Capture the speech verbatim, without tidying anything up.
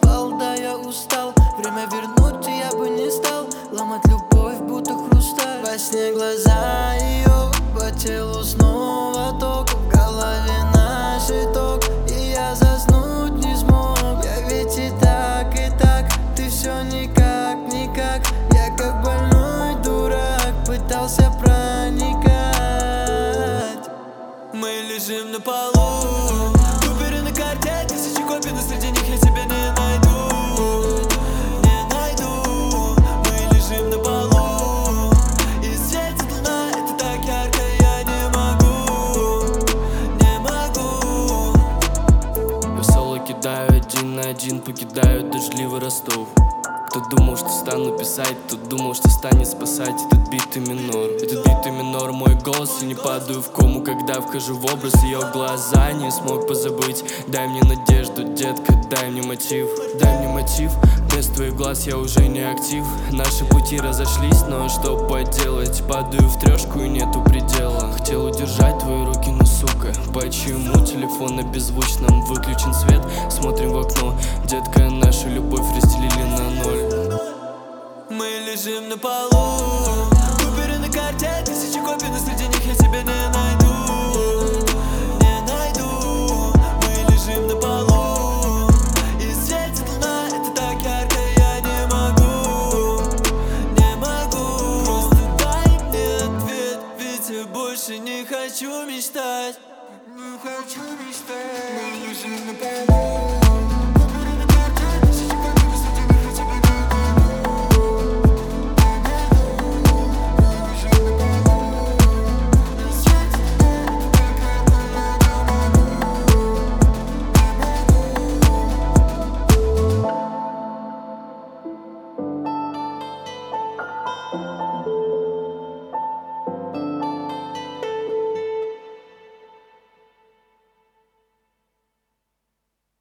спал, да я устал. Время вернуть я бы не стал, ломать любовь будто хрусталь. Во сне глаза ее, по телу снова ток, в голове наш итог, и я заснуть не смог. Я ведь и так, и так, ты все никак, никак. Я как больной дурак пытался проникать. Мы лежим на полу, куперы на карте, тысячи копий, но среди них я тебя не найду, не найду. Мы лежим на полу, и светит луна, это так ярко, я не могу, не могу. Я соло кидаю один на один, покидаю дождливый Ростов. Кто думал, что стану писать, кто думал, что станет спасать этот битый минор. Этот битый минор, мой голос, и не падаю в кому, когда вхожу в образ. Ее глаза не смог позабыть. Дай мне надежду, детка, дай мне мотив. Дай мне мотив, вместо твоих глаз я уже не актив. Наши пути разошлись, но что поделать? Падаю в трешку и нету предела. Хотел удержать твои руки, но сука, почему телефон на беззвучном? Выключен свет, смотрим в окно. Детка, нашу любовь разделили на ноль. Мы лежим на полу,